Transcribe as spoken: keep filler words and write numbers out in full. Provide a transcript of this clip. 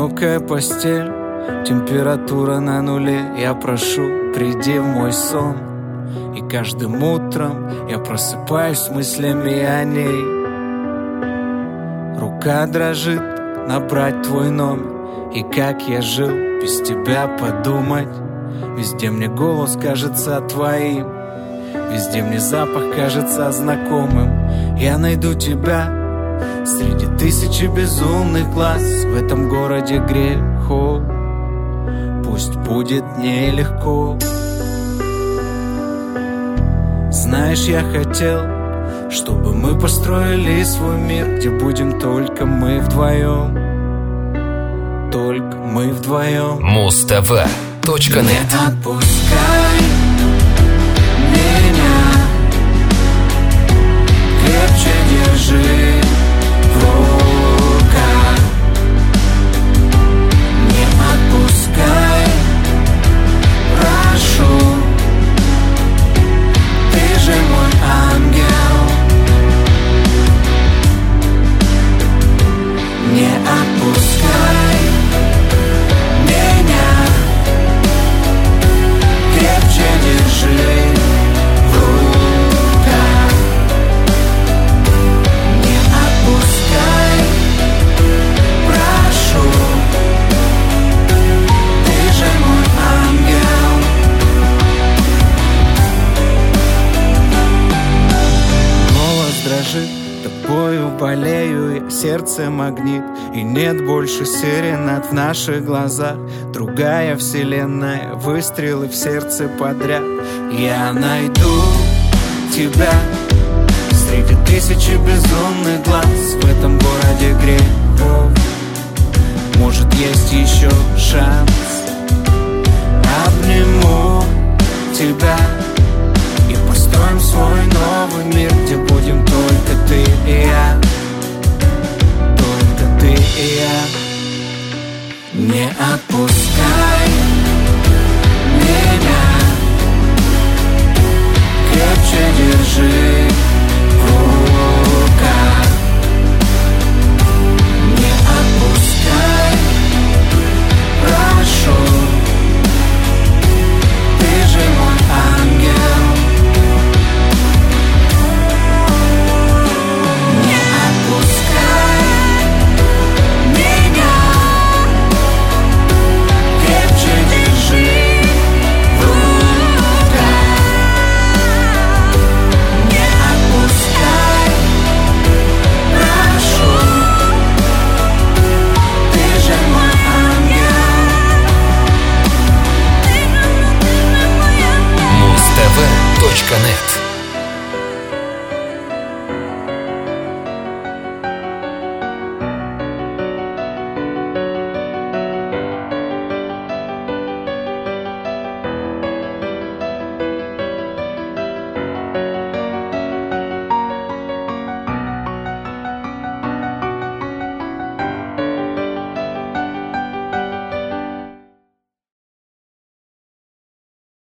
одинокая постель, температура на нуле. Я прошу, приди в мой сон. И каждым утром я просыпаюсь с мыслями о ней. Рука дрожит набрать твой номер. И как я жил без тебя, подумать. Везде мне голос кажется твоим, везде мне запах кажется знакомым. Я найду тебя среди тысячи безумных глаз. В этом городе грехов пусть будет нелегко. Знаешь, я хотел, чтобы мы построили свой мир, где будем только мы вдвоем. Только мы вдвоем. Муз-ТВ точка нет. Не отпускай меня, крепче держи в руках. Не отпускай, прошу, ты же мой ангел. Не отпускай меня, крепче держи в руках. Не отпускай, прошу, ты же мой ангел. Голос дрожит, тобою болею я, сердце магнит. И нет больше серенад в наших глазах. Другая вселенная, выстрелы в сердце подряд. Я найду тебя среди тысячи безумных глаз. В этом городе грехов может есть еще шанс. Обниму тебя и построим свой новый мир, где будем только ты и я. Только ты и я. Не отпусти